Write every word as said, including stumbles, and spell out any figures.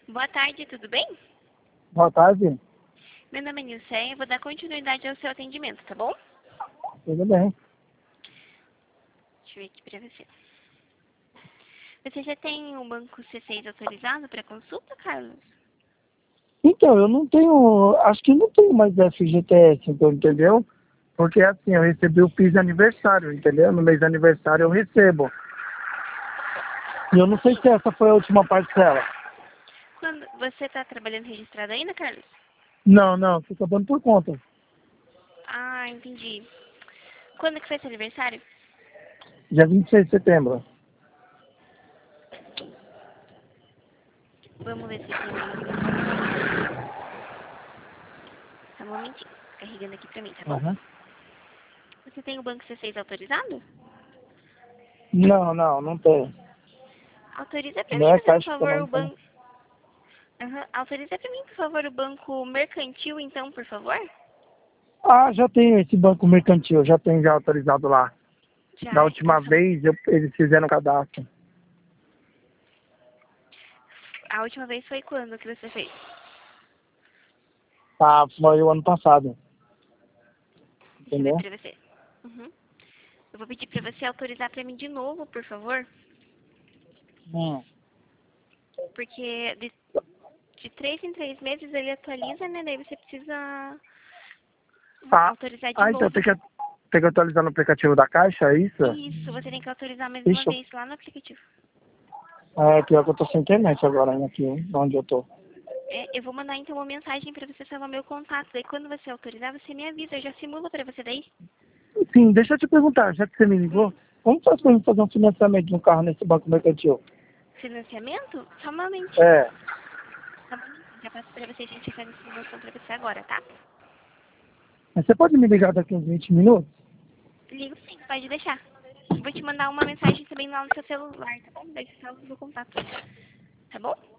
Boa tarde, tudo bem? Boa tarde. Meu nome é Nilceia, eu vou dar continuidade ao seu atendimento, tá bom? Tudo bem. Deixa eu ver aqui pra você. Você já tem o banco C seis autorizado para consulta, Carlos? Então, eu não tenho, acho que não tenho mais F G T S, então, entendeu? Porque assim, eu recebi o PIS de aniversário, entendeu? No mês de aniversário eu recebo. E eu não sei se essa foi a última parcela. Quando você está trabalhando registrado ainda, Carlos? Não, não, tô trabalhando por conta. Ah, entendi. Quando que foi seu aniversário? Dia vinte e seis de setembro. Vamos ver se tem. Só um momentinho. Carregando aqui pra mim, tá bom? Uhum. Você tem o banco C seis autorizado? Não, não, não tem. Autoriza pra Não mim, é fazendo um Caixa favor, o Econômica, não. banco... Uhum. Autoriza pra mim, por favor, o banco mercantil, então, por favor? Ah, já tenho esse banco mercantil, já tenho já autorizado lá. Da Já, então, última só... vez eu- eles fizeram o cadastro. A última vez foi quando que você fez? Ah, foi o ano passado. Deixa eu ver Entendeu? pra você. Uhum. Eu vou pedir pra você autorizar pra mim de novo, por favor. Hum. Porque de, de três em três meses ele atualiza, né? Daí você precisa Ah, autorizar de ah, então novo. tem que, tem que atualizar no aplicativo da Caixa, é isso? Isso, você tem que autorizar mais uma Ixi, vez lá no aplicativo. é pior que eu tô sem internet agora, né, aqui onde eu tô. É, eu vou mandar então uma mensagem pra você salvar meu contato. Daí quando você autorizar, você me avisa. Eu já simulo pra você daí. Sim, deixa eu te perguntar, já que você me ligou, Hum, como faz pra mim fazer um financiamento de um carro nesse banco mercantil? financiamento? Só um momentinho. É, Só um momentinho. Já passo pra você, a gente faz a simulação pra você agora, tá? mas você pode me ligar daqui uns vinte minutos? Ligo sim, pode deixar. Vou te mandar uma mensagem também lá no seu celular, tá bom? Daí você salva o meu contato. Tá bom?